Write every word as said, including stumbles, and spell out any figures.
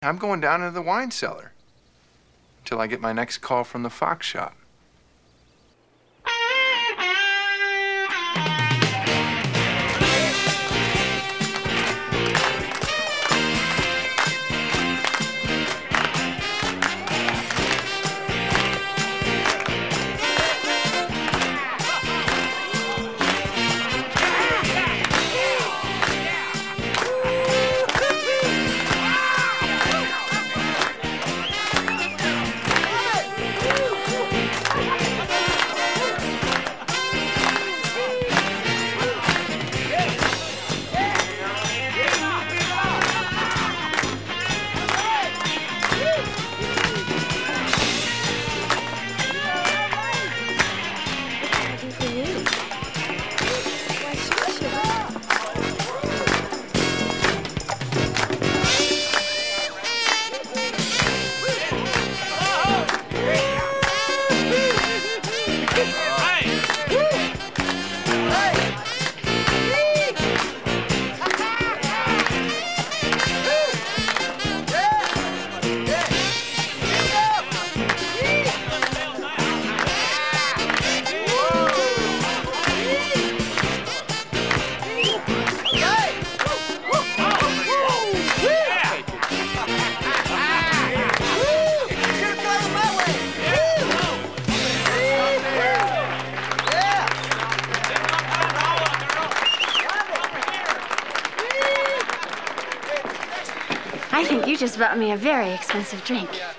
I'm going down to the wine cellar until I get my next call from the Fox shop. I think you just bought me a very expensive drink.